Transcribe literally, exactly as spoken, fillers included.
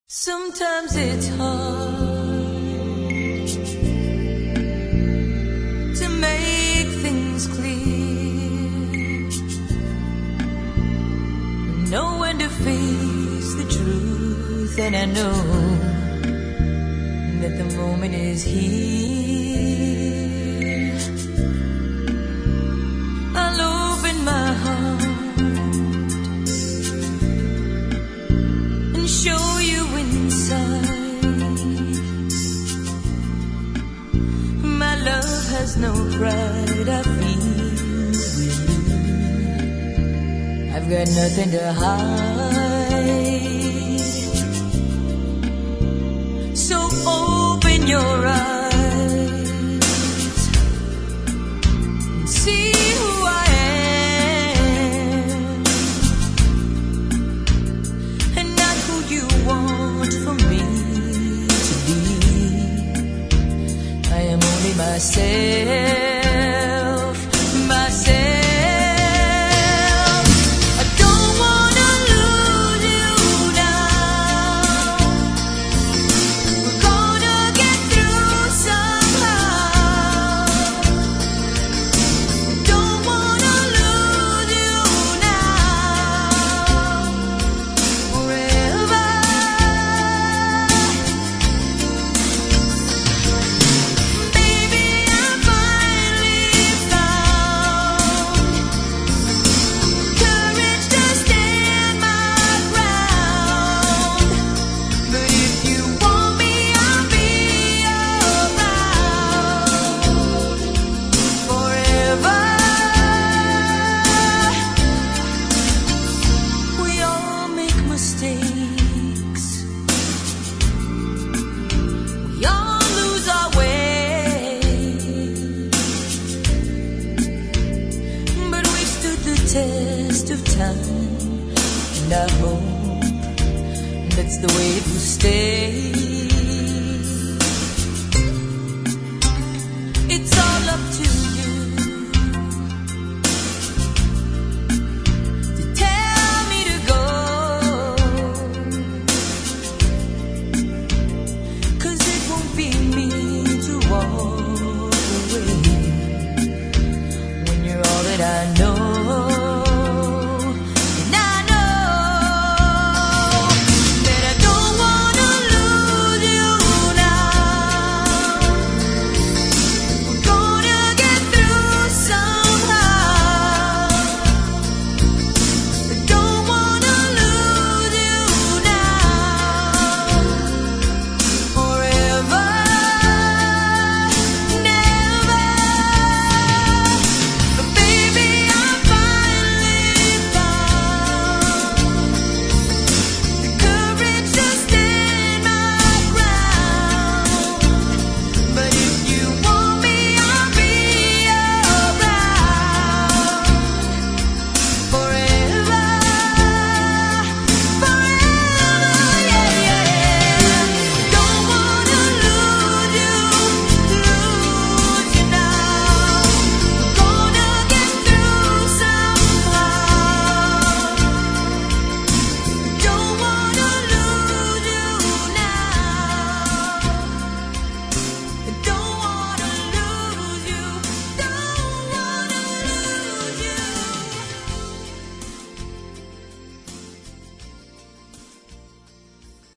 Sometimes it's hard to make things clear, know when to face the truth, and I know that the moment is here. I'll open my heart and show you my love has no pride. I feel with you. I've got nothing to hide. So open your eyes and see who I am, and not who you want from me. Myself, myself. I don't wanna lose you now. We're gonna get through somehow. Don't wanna lose you now. Forever. Test of time, and I hope that's the way it will stay. It's all up to you.